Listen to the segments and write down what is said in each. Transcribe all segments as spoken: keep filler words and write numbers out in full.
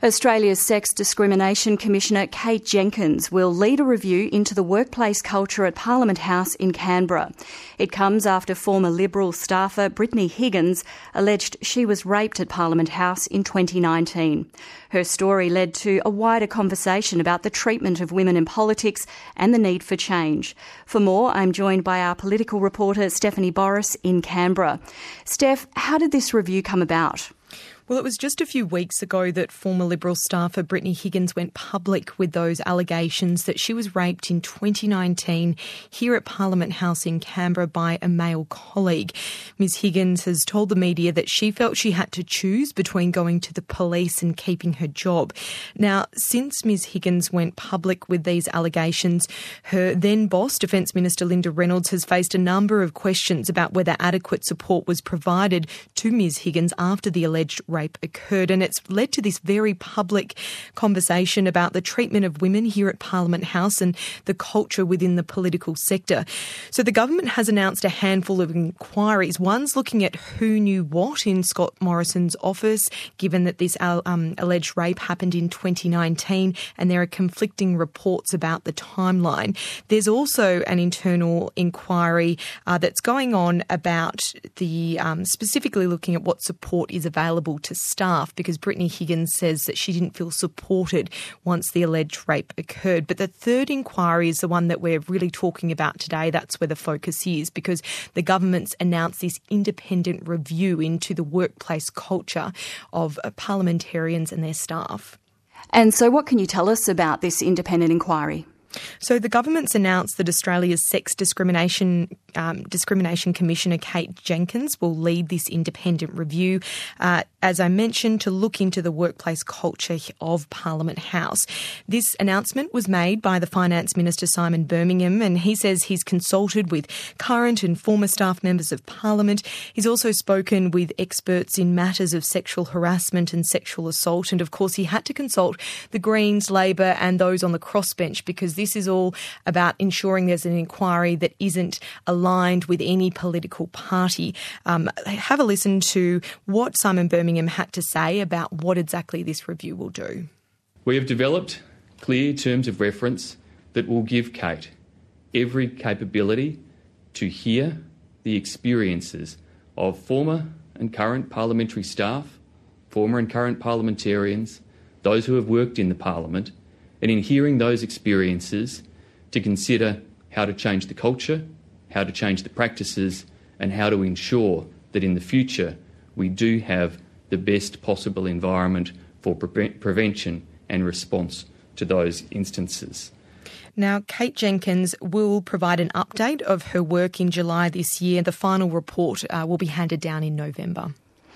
Australia's Sex Discrimination Commissioner Kate Jenkins will lead a review into the workplace culture at Parliament House in Canberra. It comes after former Liberal staffer Brittany Higgins alleged she was raped at Parliament House in twenty nineteen. Her story led to a wider conversation about the treatment of women in politics and the need for change. For more, I'm joined by our political reporter Stephanie Boris in Canberra. Steph, how did this review come about? Well, it was just a few weeks ago that former Liberal staffer Brittany Higgins went public with those allegations that she was raped in twenty nineteen here at Parliament House in Canberra by a male colleague. Ms Higgins has told the media that she felt she had to choose between going to the police and keeping her job. Now, since Ms Higgins went public with these allegations, her then boss, Defence Minister Linda Reynolds, has faced a number of questions about whether adequate support was provided to Ms Higgins after the alleged rape occurred, and it's led to this very public conversation about the treatment of women here at Parliament House and the culture within the political sector. So the government has announced a handful of inquiries. One's looking at who knew what in Scott Morrison's office, given that this um, alleged rape happened in twenty nineteen, and there are conflicting reports about the timeline. There's also an internal inquiry uh, that's going on about the um, specifically looking at what support is available to staff, because Brittany Higgins says that she didn't feel supported once the alleged rape occurred. But the third inquiry is the one that we're really talking about today. That's where the focus is, because the government's announced this independent review into the workplace culture of parliamentarians and their staff. And so what can you tell us about this independent inquiry? So the government's announced that Australia's Sex Discrimination um, Discrimination Commissioner Kate Jenkins will lead this independent review, uh, as I mentioned, to look into the workplace culture of Parliament House. This announcement was made by the Finance Minister Simon Birmingham, and he says he's consulted with current and former staff members of Parliament. He's also spoken with experts in matters of sexual harassment and sexual assault, and of course he had to consult the Greens, Labor and those on the crossbench, because this is all about ensuring there's an inquiry that isn't aligned with any political party. Um, have a listen to what Simon Birmingham had to say about what exactly this review will do. We have developed clear terms of reference that will give Kate every capability to hear the experiences of former and current parliamentary staff, former and current parliamentarians, those who have worked in the Parliament, and in hearing those experiences, to consider how to change the culture, how to change the practices, and how to ensure that in the future we do have the best possible environment for pre- prevention and response to those instances. Now, Kate Jenkins will provide an update of her work in July this year. The final report uh, will be handed down in November.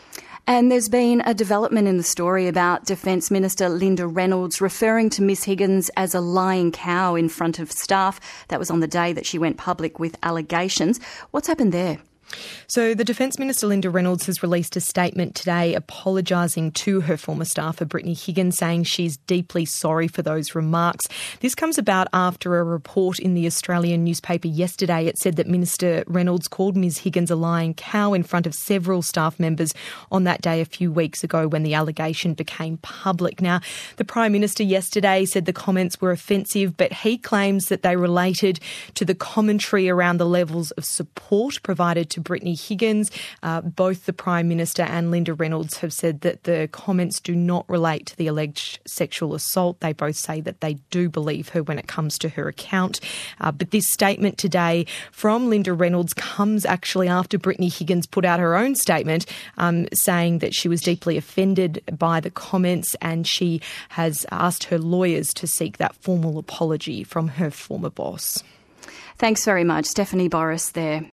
And there's been a development in the story about Defence Minister Linda Reynolds referring to Miss Higgins as a lying cow in front of staff. That was on the day that she went public with allegations. What's happened there? So the Defence Minister Linda Reynolds has released a statement today apologising to her former staffer Brittany Higgins, saying she's deeply sorry for those remarks. This comes about after a report in the Australian newspaper yesterday. It said that Minister Reynolds called Ms Higgins a lying cow in front of several staff members on that day a few weeks ago when the allegation became public. Now, the Prime Minister yesterday said the comments were offensive, but he claims that they related to the commentary around the levels of support provided to to Brittany Higgins. Uh, both the Prime Minister and Linda Reynolds have said that the comments do not relate to the alleged sexual assault. They both say that they do believe her when it comes to her account. Uh, but this statement today from Linda Reynolds comes actually after Brittany Higgins put out her own statement um, saying that she was deeply offended by the comments, and she has asked her lawyers to seek that formal apology from her former boss. Thanks very much, Stephanie Boris there.